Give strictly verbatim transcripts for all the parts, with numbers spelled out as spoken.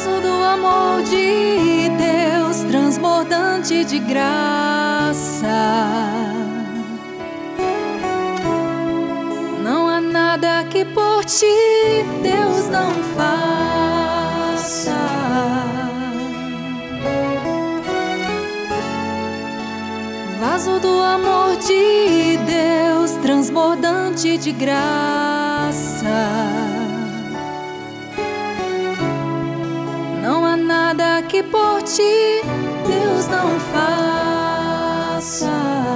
vaso do amor de Deus, transbordante de graça. Não há nada que por ti Deus não faça. Vaso do amor de Deus, transbordante de graça. Não há nada que por ti Deus não faça.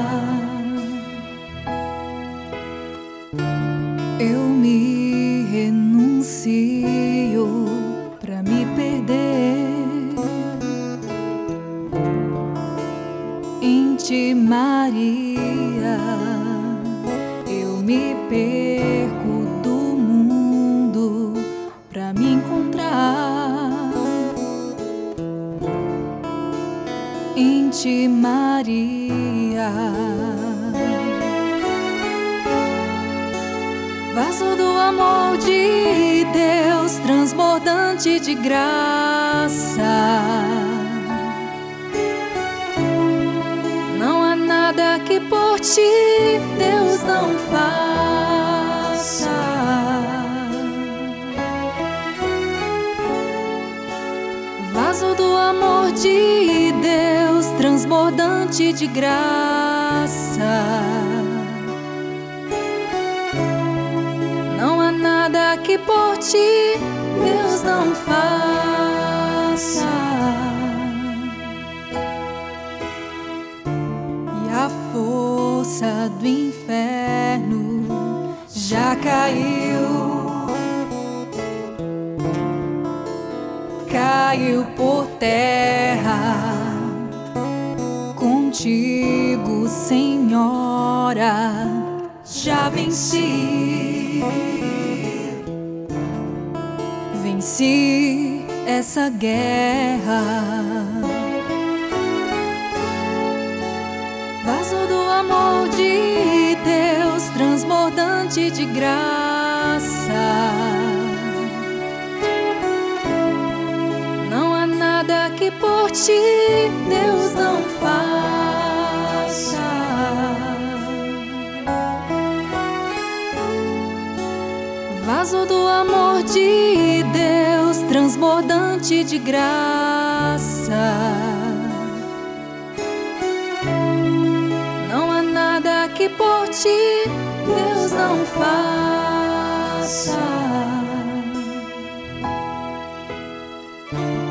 Eu me renuncio pra me perder em ti, Maria. Eu me perco do mundo pra me encontrar em ti, Maria. Vaso do amor de Deus, transbordante de graça. Não há nada que por ti Deus não faça. Vaso do amor de Deus, transbordante de graça. Não há nada que por ti Deus não faça. E a força do inferno já caiu, caiu por terra. Contigo, Senhora, já venci. Venci essa guerra. Vaso do amor de Deus, transbordante de graça. Não há nada que por ti Deus não faça. Vaso do amor de Deus, transbordante de graça. Não há nada que por ti Deus não faça.